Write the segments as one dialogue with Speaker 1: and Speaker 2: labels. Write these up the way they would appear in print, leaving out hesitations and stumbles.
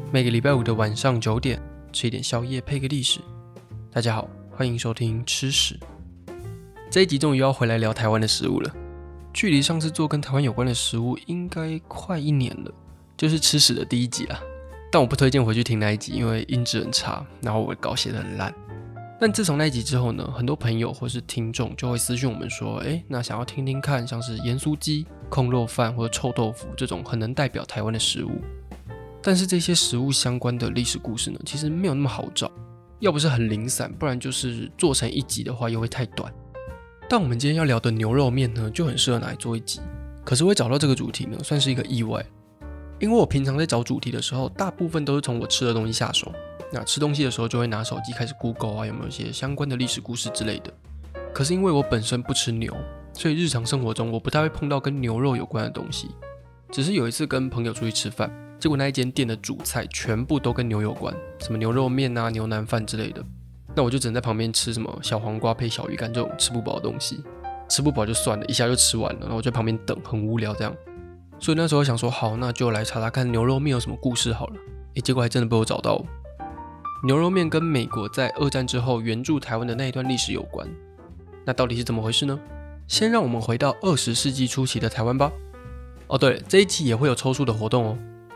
Speaker 1: 每个礼拜五的晚上9点，吃一点宵夜配个历史。大家好，欢迎收听吃史。这一集终于要回来聊台湾的食物了。距离上次做跟台湾有关的食物应该快1年了，就是吃史的第1集啦。但我不推荐回去听那一集，因为音质很差，然后我稿写得很烂。但自从那一集之后呢，很多朋友或是听众就会私讯我们说，那想要听听看像是盐酥鸡、控肉饭或者臭豆腐这种很能代表台湾的食物。但是这些食物相关的历史故事呢，其实没有那么好找，要不是很零散，不然就是做成1集的话又会太短。但我们今天要聊的牛肉面呢，就很适合拿来做1集。可是会找到这个主题呢，算是一个意外，因为我平常在找主题的时候，大部分都是从我吃的东西下手。那吃东西的时候就会拿手机开始 Google 有没有一些相关的历史故事之类的。可是因为我本身不吃牛，所以日常生活中我不太会碰到跟牛肉有关的东西。只是有一次跟朋友出去吃饭，结果那一间店的主菜全部都跟牛有关，什么牛肉面啊、牛腩饭之类的。那我就只能在旁边吃什么小黄瓜配小鱼干这种吃不饱的东西，吃不饱就算了，一下就吃完了，然后我就在旁边等，很无聊这样。所以那时候想说，好，那就来查查看牛肉面有什么故事好了。结果还真的被我找到。牛肉面跟美国在2战之后援助台湾的那一段历史有关。那到底是怎么回事呢？先让我们回到20世纪初期的台湾吧。对了，这一期也会有抽书的活动哦。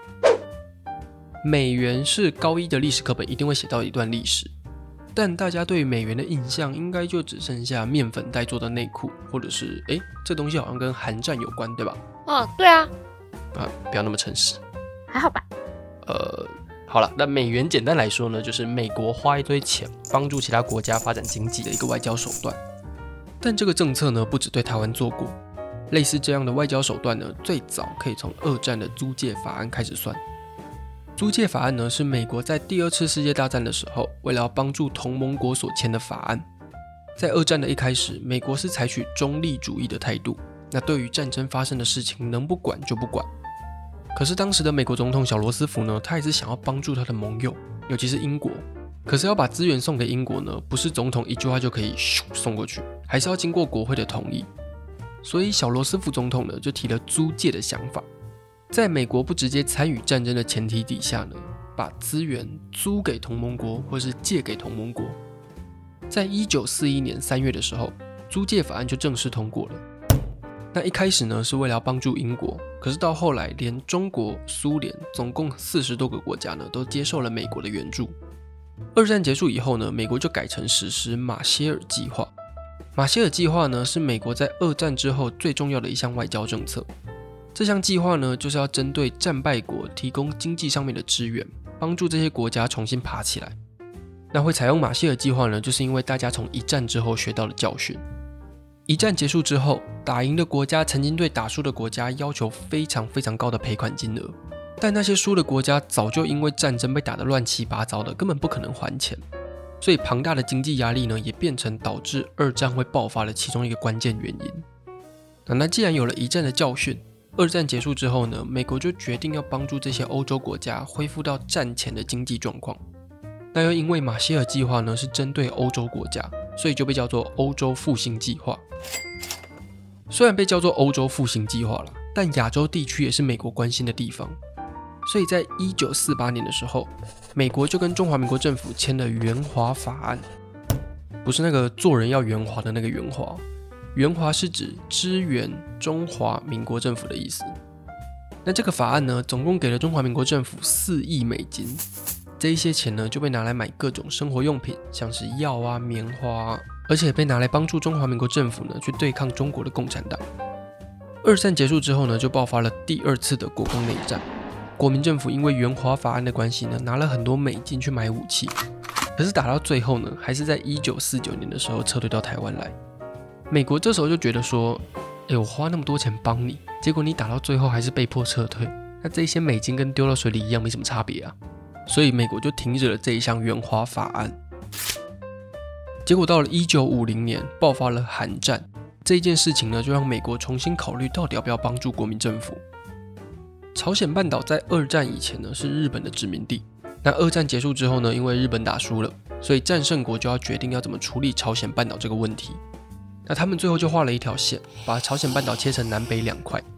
Speaker 1: 美元是高1的历史课本一定会写到一段历史，但大家对美元的印象应该就只剩下面粉袋做的内裤，或者是这东西好像跟韩战有关，对吧？
Speaker 2: 对啊。
Speaker 1: 不要那么诚实。
Speaker 2: 还好吧。
Speaker 1: 好了，那美元简单来说呢，就是美国花一堆钱帮助其他国家发展经济的一个外交手段。但这个政策呢，不只对台湾做过，类似这样的外交手段呢，最早可以从2战的租借法案开始算。租借法案呢，是美国在第2次世界大战的时候，为了要帮助同盟国所签的法案。在2战的一开始，美国是采取中立主义的态度，那对于战争发生的事情能不管就不管。可是当时的美国总统小罗斯福呢，他也是想要帮助他的盟友，尤其是英国。可是要把资源送给英国呢，不是总统一句话就可以送过去，还是要经过国会的同意。所以小罗斯福总统呢，就提了租借的想法，在美国不直接参与战争的前提底下呢，把资源租给同盟国或是借给同盟国。在1941年3月的时候，租借法案就正式通过了。那一开始呢，是为了要帮助英国，可是到后来连中国、苏联总共40多个国家呢，都接受了美国的援助。2战结束以后呢，美国就改成实施马歇尔计划。马歇尔计划呢，是美国在2战之后最重要的一项外交政策。这项计划呢，就是要针对战败国提供经济上面的支援，帮助这些国家重新爬起来。那会采用马歇尔计划呢，就是因为大家从1战之后学到了教训。1战结束之后，打赢的国家曾经对打输的国家要求非常非常高的赔款金额，但那些输的国家早就因为战争被打得乱七八糟的，根本不可能还钱。所以庞大的经济压力呢，也变成导致2战会爆发的其中一个关键原因。那既然有了1战的教训，2战结束之后呢，美国就决定要帮助这些欧洲国家恢复到战前的经济状况。那又因为马歇尔计划呢是针对欧洲国家，所以就被叫做欧洲复兴计划。虽然被叫做欧洲复兴计划啦，但亚洲地区也是美国关心的地方。所以在1948年的时候，美国就跟中华民国政府签了援华法案。不是那个做人要圆滑的那个圆滑，援华是指支援中华民国政府的意思。那这个法案呢，总共给了中华民国政府4亿美金。这一些钱呢，就被拿来买各种生活用品，像是药啊、棉花啊，而且被拿来帮助中华民国政府呢去对抗中国的共产党。2战结束之后呢，就爆发了第2次的国共内战。国民政府因为援华法案的关系呢，拿了很多美金去买武器，可是打到最后呢，还是在1949年的时候撤退到台湾来。美国这时候就觉得说，我花那么多钱帮你，结果你打到最后还是被迫撤退，那这些美金跟丢到水里一样，没什么差别啊。所以美国就停止了这一项援华法案。结果到了1950年爆发了韩战，这一件事情呢，就让美国重新考虑到底要不要帮助国民政府。朝鲜半岛在2战以前呢是日本的殖民地，那2战结束之后呢，因为日本打输了，所以战胜国就要决定要怎么处理朝鲜半岛这个问题。那他们最后就画了一条线，把朝鲜半岛切成南北2块。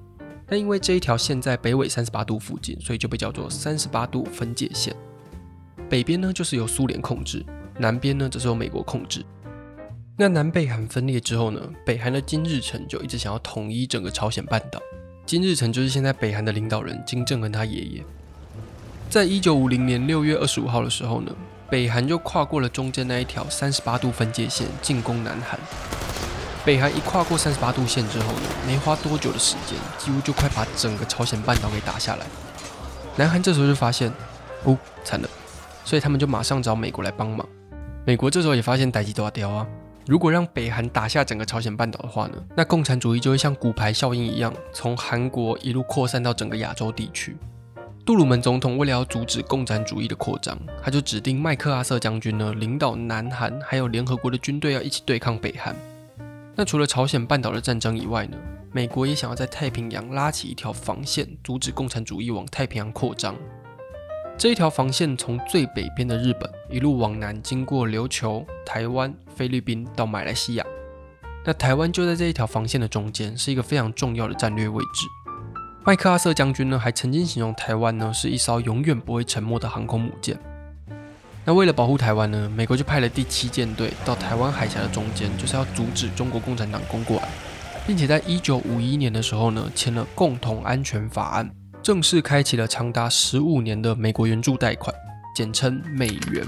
Speaker 1: 但因为这一条线在北纬38度附近，所以就被叫做38度分界线。北边呢就是由苏联控制，南边呢则是由美国控制。那南北韩分裂之后呢，北韩的金日成就一直想要统一整个朝鲜半岛。金日成就是现在北韩的领导人金正恩他爷爷。在1950年6月25号的时候呢，北韩就跨过了中间那一条38度分界线，进攻南韩。北韩一跨过38度线之后呢，没花多久的时间，几乎就快把整个朝鲜半岛给打下来。南韩这时候就发现，惨了，所以他们就马上找美国来帮忙。美国这时候也发现代志大条啊，如果让北韩打下整个朝鲜半岛的话呢，那共产主义就会像骨牌效应一样，从韩国一路扩散到整个亚洲地区。杜鲁门总统为了要阻止共产主义的扩张，他就指定麦克阿瑟将军呢领导南韩还有联合国的军队要一起对抗北韩。那除了朝鲜半岛的战争以外呢，美国也想要在太平洋拉起一条防线，阻止共产主义往太平洋扩张。这一条防线从最北边的日本一路往南，经过琉球、台湾、菲律宾到马来西亚。那台湾就在这一条防线的中间，是一个非常重要的战略位置。麦克阿瑟将军呢，还曾经形容台湾呢是一艘永远不会沉没的航空母舰。那为了保护台湾呢，美国就派了第7舰队到台湾海峡的中间，就是要阻止中国共产党攻过来，并且在1951年的时候呢，签了共同安全法案，正式开启了长达15年的美国援助贷款，简称美援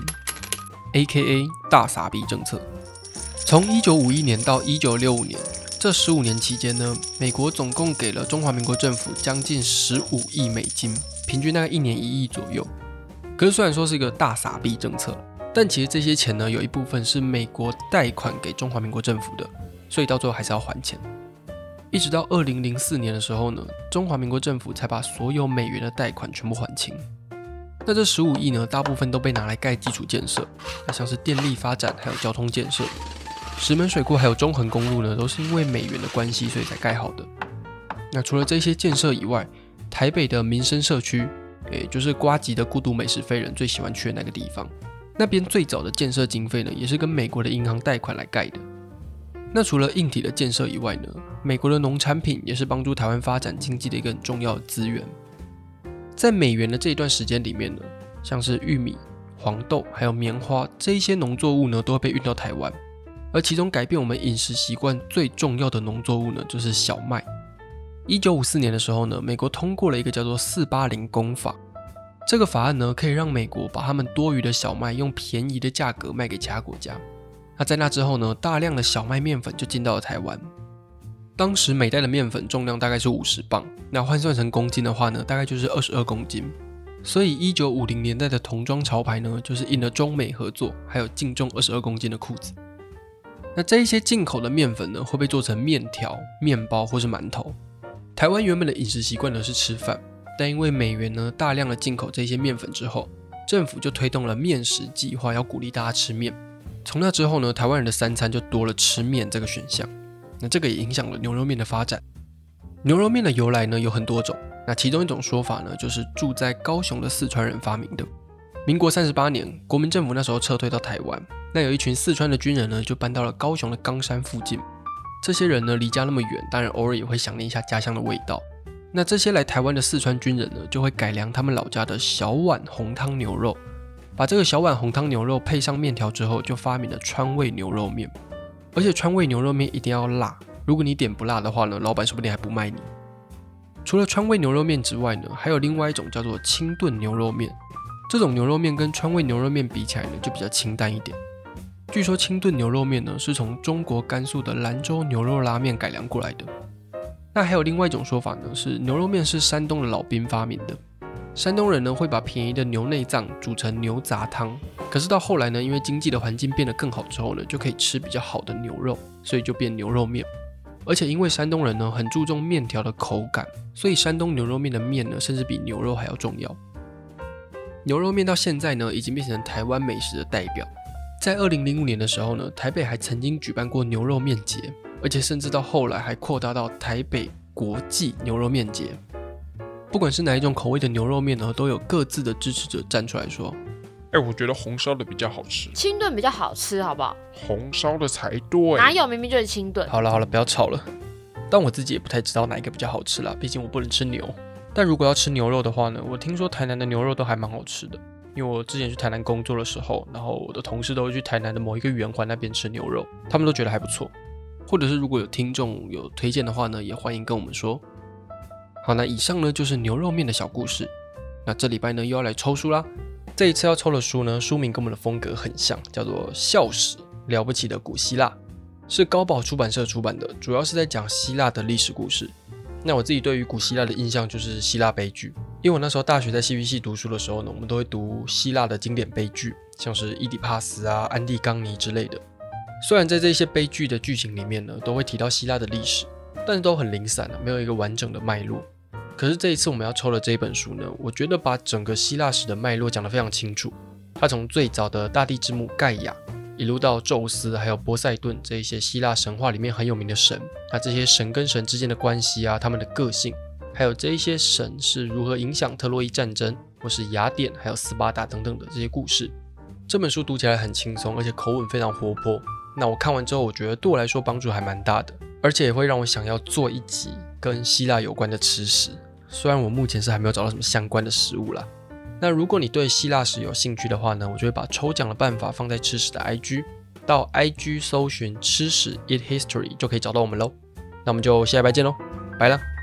Speaker 1: ，AKA 大傻逼政策。从1951年到1965年。这15年期间呢，美国总共给了中华民国政府将近15亿美金，平均大概1年1亿左右。可是虽然说是一个大撒币政策，但其实这些钱呢，有一部分是美国贷款给中华民国政府的，所以到最后还是要还钱。一直到2004年的时候呢，中华民国政府才把所有美元的贷款全部还清。那这15亿呢，大部分都被拿来盖基础建设，像是电力发展还有交通建设。石门水库还有中横公路呢，都是因为美元的关系，所以才盖好的。那除了这些建设以外，台北的民生社区，也就是呱吉的孤独美食废人最喜欢去的那个地方，那边最早的建设经费呢，也是跟美国的银行贷款来盖的。那除了硬体的建设以外呢，美国的农产品也是帮助台湾发展经济的一个很重要的资源。在美元的这一段时间里面呢，像是玉米、黄豆还有棉花这一些农作物呢，都会被运到台湾。而其中改变我们饮食习惯最重要的农作物呢，就是小麦。1954年的时候呢，美国通过了一个叫做480公法。这个法案呢，可以让美国把他们多余的小麦用便宜的价格卖给其他国家。那在那之后呢，大量的小麦面粉就进到了台湾。当时每袋的面粉重量大概是50磅，那换算成公斤的话呢，大概就是22公斤。所以1950年代的童装潮牌呢，就是印了中美合作，还有净重22公斤的裤子。那这一些进口的面粉呢，会被做成面条、面包或是馒头。台湾原本的饮食习惯呢是吃饭，但因为美元呢大量的进口这些面粉之后，政府就推动了面食计划，要鼓励大家吃面。从那之后呢，台湾人的3餐就多了吃面这个选项。那这个也影响了牛肉面的发展。牛肉面的由来呢有很多种，那其中一种说法呢，就是住在高雄的四川人发明的。民国38年，国民政府那时候撤退到台湾，那有一群四川的军人呢，就搬到了高雄的冈山附近。这些人呢，离家那么远，当然偶尔也会想念一下家乡的味道。那这些来台湾的四川军人呢，就会改良他们老家的小碗红汤牛肉，把这个小碗红汤牛肉配上面条之后，就发明了川味牛肉面。而且川味牛肉面一定要辣，如果你点不辣的话呢，老板说不定还不卖你。除了川味牛肉面之外呢，还有另外一种叫做清炖牛肉面。这种牛肉面跟川味牛肉面比起来呢，就比较清淡一点。据说清炖牛肉面呢，是从中国甘肃的兰州牛肉拉面改良过来的。那还有另外一种说法呢，是牛肉面是山东的老兵发明的。山东人呢会把便宜的牛内脏煮成牛杂汤，可是到后来呢，因为经济的环境变得更好之后呢，就可以吃比较好的牛肉，所以就变牛肉面。而且因为山东人呢很注重面条的口感，所以山东牛肉面的面呢，甚至比牛肉还要重要。牛肉面到现在呢，已经变成台湾美食的代表。在2005年的时候呢，台北还曾经举办过牛肉面节，而且甚至到后来还扩大到台北国际牛肉面节。不管是哪一种口味的牛肉面呢，都有各自的支持者站出来说：“
Speaker 2: 我觉得红烧的比较好吃，
Speaker 3: 清炖比较好吃，好不好？
Speaker 2: 红烧的才对。
Speaker 3: 哪有，明明就是清炖。”
Speaker 1: 好了，不要吵了。 但我自己也不太知道哪一个比较好吃啦，毕竟我不能吃牛。但如果要吃牛肉的话呢，我听说台南的牛肉都还蛮好吃的，因为我之前去台南工作的时候，然后我的同事都会去台南的某一个圆环那边吃牛肉，他们都觉得还不错。或者是如果有听众有推荐的话呢，也欢迎跟我们说。好，那以上呢就是牛肉面的小故事。那这礼拜呢又要来抽书啦。这一次要抽的书呢，书名跟我们的风格很像，叫做《校史：了不起的古希腊》，是高宝出版社出版的，主要是在讲希腊的历史故事。那我自己对于古希腊的印象就是希腊悲剧，因为我那时候大学在戏剧系读书的时候呢，我们都会读希腊的经典悲剧，像是伊底帕斯啊、安蒂冈尼之类的。虽然在这些悲剧的剧情里面呢，都会提到希腊的历史，但是都很零散没有一个完整的脉络。可是这一次我们要抽的这一本书呢，我觉得把整个希腊史的脉络讲得非常清楚。它从最早的大地之母盖亚，一路到宙斯还有波塞顿这一些希腊神话里面很有名的神，那这些神跟神之间的关系啊，他们的个性，还有这一些神是如何影响特洛伊战争，或是雅典还有斯巴达等等的这些故事。这本书读起来很轻松，而且口吻非常活泼。那我看完之后，我觉得对我来说帮助还蛮大的，而且也会让我想要做一集跟希腊有关的吃食。虽然我目前是还没有找到什么相关的食物啦。那如果你对希腊史有兴趣的话呢，我就会把抽奖的办法放在吃史的 IG， 到 IG 搜寻吃史 Eat History 就可以找到我们咯。那我们就下礼拜见咯，拜了。